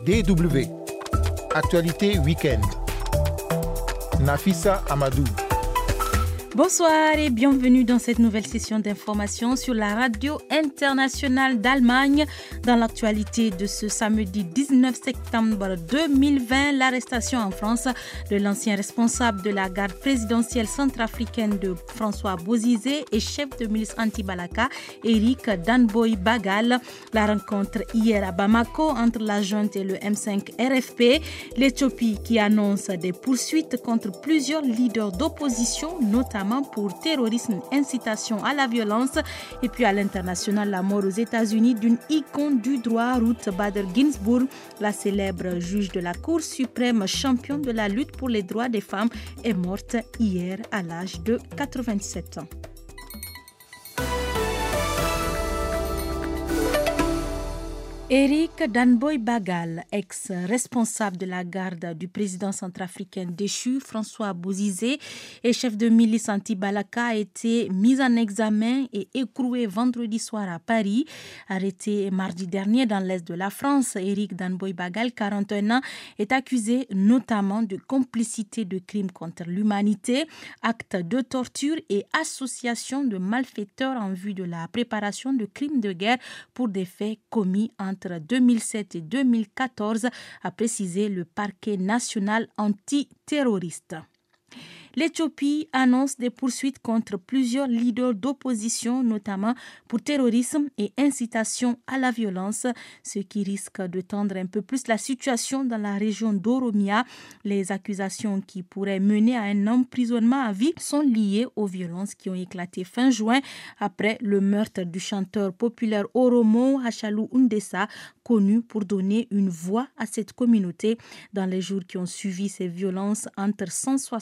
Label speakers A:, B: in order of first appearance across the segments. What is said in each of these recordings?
A: DW. Actualité week-end. Nafissa Amadou.
B: Bonsoir et bienvenue dans cette nouvelle session d'information sur la radio internationale d'Allemagne. Dans l'actualité de ce samedi 19 septembre 2020, l'arrestation en France de l'ancien responsable de la garde présidentielle centrafricaine de François Bozizé et chef de milice anti-Balaka, Eric Danboy Bagal. La rencontre hier à Bamako entre la junte et le M5 RFP. L'Éthiopie qui annonce des poursuites contre plusieurs leaders d'opposition, notamment pour terrorisme, incitation à la violence. Et puis à l'international, la mort aux États-Unis d'une icône du droit, Ruth Bader Ginsburg, la célèbre juge de la Cour suprême, championne de la lutte pour les droits des femmes, est morte hier à l'âge de 87 ans. Eric Danboy Bagal, ex-responsable de la garde du président centrafricain déchu François Bozizé et chef de milice anti-Balaka, a été mis en examen et écroué vendredi soir à Paris. Arrêté mardi dernier dans l'est de la France, Eric Danboy Bagal, 41 ans, est accusé notamment de complicité de crimes contre l'humanité, actes de torture et association de malfaiteurs en vue de la préparation de crimes de guerre pour des faits commis entre 2007 et 2014, a précisé le parquet national antiterroriste. L'Éthiopie annonce des poursuites contre plusieurs leaders d'opposition, notamment pour terrorisme et incitation à la violence, ce qui risque de tendre un peu plus la situation dans la région d'Oromia. Les accusations qui pourraient mener à un emprisonnement à vie sont liées aux violences qui ont éclaté fin juin après le meurtre du chanteur populaire Oromo Hachalu Hundessa, connu pour donner une voix à cette communauté. Dans les jours qui ont suivi ces violences, entre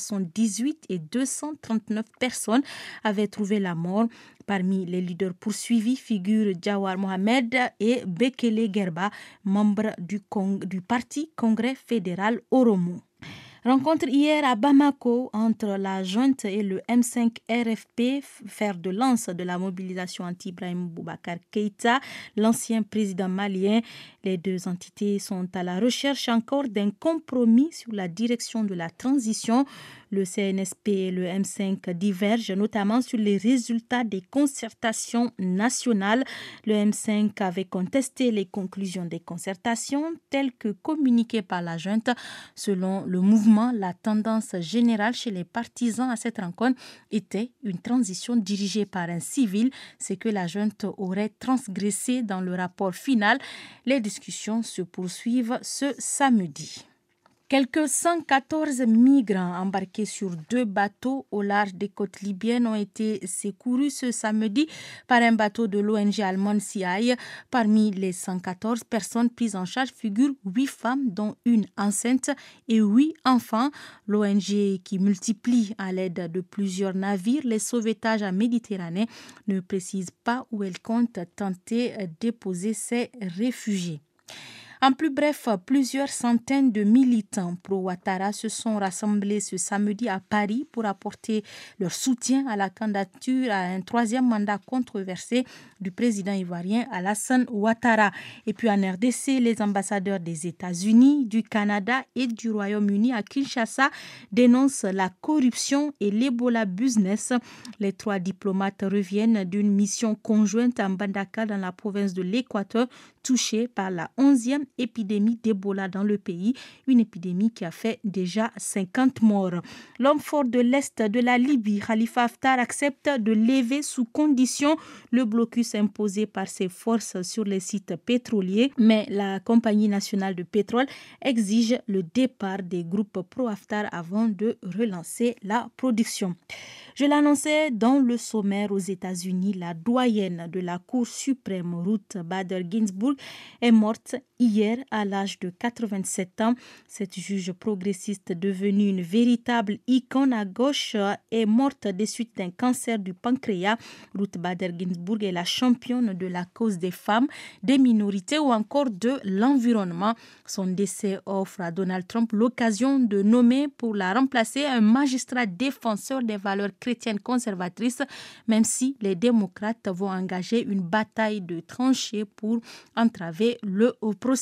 B: 178 et 239 personnes avaient trouvé la mort. Parmi les leaders poursuivis figurent Jawar Mohamed et Bekele Gerba, membres du parti Congrès fédéral Oromo. Rencontre hier à Bamako entre la junte et le M5 RFP, fer de lance de la mobilisation anti-Ibrahim Boubacar Keïta, l'ancien président malien. Les deux entités sont à la recherche encore d'un compromis sur la direction de la transition. Le CNSP et le M5 divergent notamment sur les résultats des concertations nationales. Le M5 avait contesté les conclusions des concertations telles que communiquées par la junte. Selon le mouvement, la tendance générale chez les partisans à cette rencontre était une transition dirigée par un civil, ce que la junte aurait transgressé dans le rapport final. Les discussions se poursuivent ce samedi. Quelques 114 migrants embarqués sur 2 bateaux au large des côtes libyennes ont été secourus ce samedi par un bateau de l'ONG allemande CI. Parmi les 114 personnes prises en charge figurent 8 femmes, dont une enceinte, et 8 enfants. L'ONG, qui multiplie à l'aide de plusieurs navires les sauvetages en Méditerranée, ne précise pas où elle compte tenter de déposer ces réfugiés. En plus bref, plusieurs centaines de militants pro-Ouattara se sont rassemblés ce samedi à Paris pour apporter leur soutien à la candidature à un 3e mandat controversé du président ivoirien Alassane Ouattara. Et puis en RDC, les ambassadeurs des États-Unis, du Canada et du Royaume-Uni à Kinshasa dénoncent la corruption et l'Ebola business. Les 3 diplomates reviennent d'une mission conjointe à Mbandaka dans la province de l'Équateur, touchée par la 11e épidémie d'Ebola dans le pays, une épidémie qui a fait déjà 50 morts. L'homme fort de l'Est de la Libye, Khalifa Haftar, accepte de lever sous condition le blocus imposé par ses forces sur les sites pétroliers, mais la Compagnie nationale de pétrole exige le départ des groupes pro-Haftar avant de relancer la production. Je l'annonçais dans le sommaire aux États-Unis, la doyenne de la Cour suprême, Ruth Bader Ginsburg, est morte hier à l'âge de 87 ans. Cette juge progressiste devenue une véritable icône à gauche est morte des suites d'un cancer du pancréas. Ruth Bader Ginsburg est la championne de la cause des femmes, des minorités ou encore de l'environnement. Son décès offre à Donald Trump l'occasion de nommer pour la remplacer un magistrat défenseur des valeurs chrétiennes conservatrices, même si les démocrates vont engager une bataille de tranchées pour entraver le processus.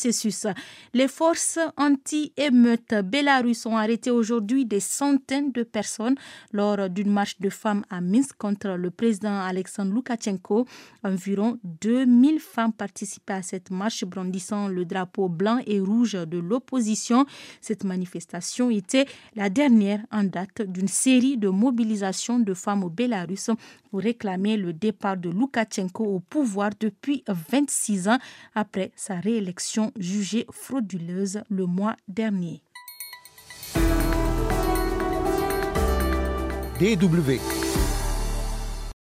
B: processus. Les forces anti-émeutes bélarusses ont arrêté aujourd'hui des centaines de personnes lors d'une marche de femmes à Minsk contre le président Alexandre Loukachenko. Environ 2000 femmes participaient à cette marche brandissant le drapeau blanc et rouge de l'opposition. Cette manifestation était la dernière en date d'une série de mobilisations de femmes au Bélarus pour réclamer le départ de Loukachenko au pouvoir depuis 26 ans après sa réélection jugée frauduleuse le mois dernier.
A: DW